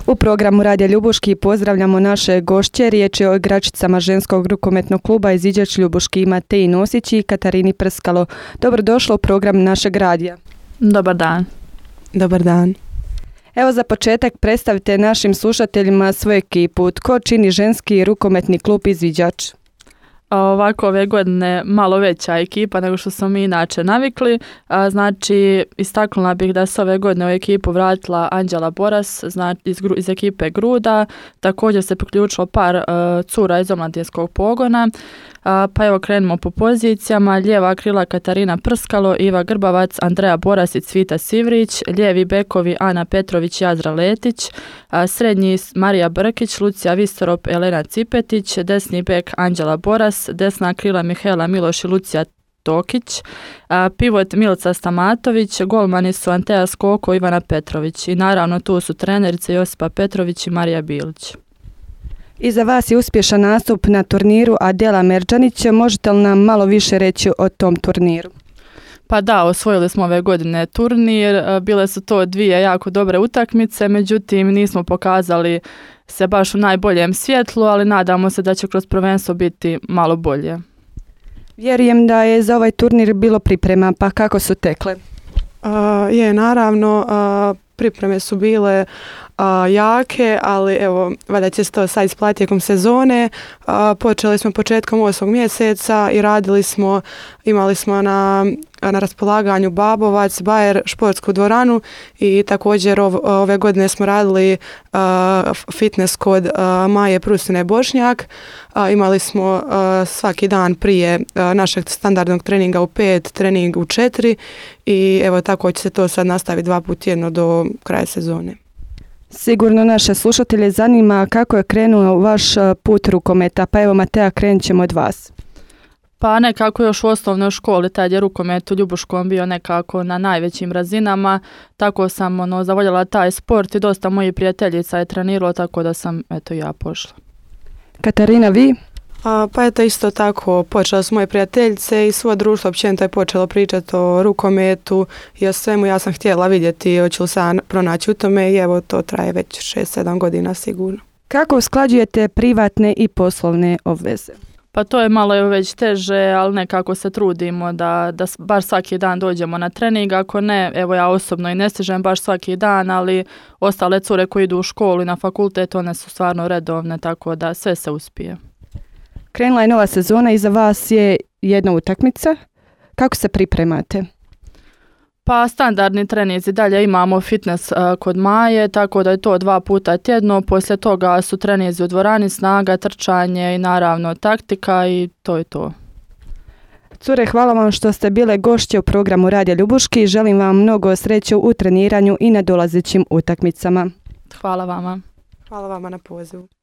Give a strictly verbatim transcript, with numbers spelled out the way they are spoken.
U programu Radija Ljubuški pozdravljamo naše gošće. Riječ je o igračicama ženskog rukometnog kluba Izviđač Ljubuški, Mateji Nosić i Katarini Prskalo. Dobrodošlo u program našeg radija. Dobar dan. Dobar dan. Evo za početak predstavite našim slušateljima svoju ekipu. Tko čini ženski rukometni klub Izviđač? Ovako ove godine malo veća ekipa nego što smo mi inače navikli. Znači, istaknula bih da se ove godine u ekipu vratila Anđela Boras znači, iz, iz ekipe Gruda. Također se priključilo par uh, cura iz omladinskog pogona. Uh, pa evo krenemo po pozicijama. Lijeva krila Katarina Prskalo, Iva Grbavac, Andreja Boras i Cvita Sivrić. Lijevi bekovi Ana Petrović i Azra Letić. Uh, srednji Marija Brkić, Lucija Vistorop, Elena Cipetić. Desni bek Anđela Boras. Desna krila Mihajla Miloš i Lucija Tokić, a, pivot Milica Stamatović, golmani su Anteja Skoko i Ivana Petrović i naravno tu su trenerice Josipa Petrović i Marija Bilić. Iza vas je uspješan nastup na turniru Adela Merđanić. Možete li nam malo više reći o tom turniru? Pa da, osvojili smo ove godine turnir, bile su to dvije jako dobre utakmice, međutim nismo pokazali se baš u najboljem svjetlu, ali nadamo se da će kroz prvenstvo biti malo bolje. Vjerujem da je za ovaj turnir bilo priprema, pa kako su tekle? Uh, je, naravno, uh, pripreme su bile uh, jake, ali evo, valjda će se to sad isplatiti tijekom sezone. Uh, počeli smo početkom osmog mjeseca i radili smo, imali smo na, na raspolaganju Babovac, Bajer, športsku dvoranu i također ov, ove godine smo radili uh, fitness kod uh, Maje Prusine Bošnjak. Uh, imali smo uh, svaki dan prije uh, našeg standardnog treninga u pet, trening u četiri i evo tako će se to sad nastaviti dva puta tjedno do kraja sezone. Sigurno naše slušatelje zanima kako je krenuo vaš put rukometa, pa evo Mateja, krenut ćemo od vas. Pa nekako još u osnovnoj školi tad je rukomet u Ljubuškom bio nekako na najvećim razinama, tako sam ono, zavoljela taj sport i dosta mojih prijateljica je treniralo, tako da sam eto ja pošla. Katarina, vi? A, pa eto isto tako, počela su moje prijateljice i svo društvo općenito je počelo pričati o rukometu i o svemu. Ja sam htjela vidjeti hoću li se pronaći u tome i evo to traje već šest sedam godina sigurno. Kako usklađujete privatne i poslovne obveze? Pa to je malo već teže, ali nekako se trudimo da, da bar svaki dan dođemo na trening. Ako ne, evo ja osobno i ne stižem baš svaki dan, ali ostale cure koje idu u školu i na fakultet, one su stvarno redovne, tako da sve se uspije. Krenula je nova sezona, iza vas je jedna utakmica. Kako se pripremate? Pa standardni treninzi, dalje imamo fitness uh, kod Maje, tako da je to dva puta tjedno. Poslije toga su treninzi u dvorani, snaga, trčanje i naravno taktika i to je to. Cure, hvala vam što ste bile gošće u programu Radija Ljubuški. Želim vam mnogo sreće u treniranju i na dolazećim utakmicama. Hvala vama. Hvala vama na pozivu.